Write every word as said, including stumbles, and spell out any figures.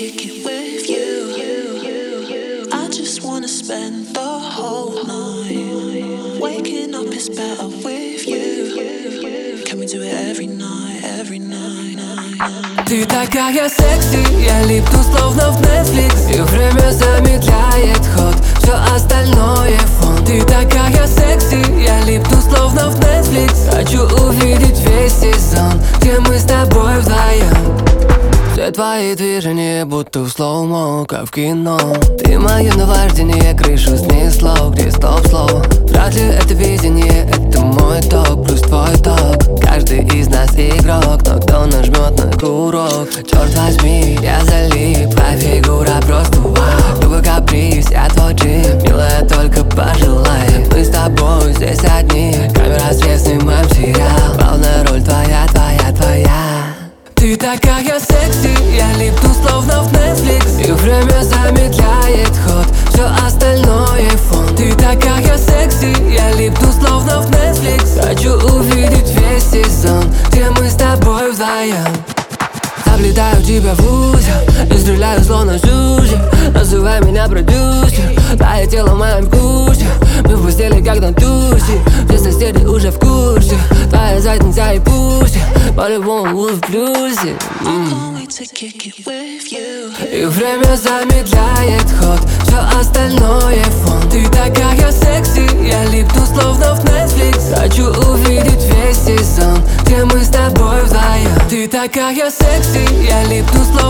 kick it with you. I just wanna spend the whole night. Waking up is better with you. Can we do it every night, every night, night, night? Ты такая секси, я липну словно в Netflix. И время замедляет ход, все остальное фон. Ты такая секси, я липну словно в Netflix. Хочу увидеть весь сезон, где мы с тобой вдвоем. Все твои движения будто в слоумо, как в кино. Ты мое наваждение, крышу снесло, где стоп-слово. Вряд ли это видение, это мой ток, плюс твой ток. Каждый из нас игрок, но кто нажмет на курок? Черт возьми, я залип, твоя фигура просто вау. Любой каприз, я твой джим, милая, только пожелай. Мы с тобой здесь одни, камера свет, снимаем сериал. Главная роль твоя, твоя, твоя. Ты такая секси, я липну словно в Netflix. И время замедляет ход, все остальное фон. Ты такая секси, я липну словно в Netflix. Хочу увидеть весь сезон, где мы с тобой вдвоем. Заплетаю тебя в узел и стреляю словно сюзи. Называй меня продюсер, твое тело в моем вкусе. Мы в постели как на тусе, все соседи уже в курсе. Твоя задница и пуси, по-любому будут в плюсе. Can't wait to kick it with you. И время замедляет ход, все остальное фон. Ты такая секси, я липну словно в Netflix. Хочу увидеть весь сезон, где мы с тобой вдвоем. Ты такая секси, я липну словно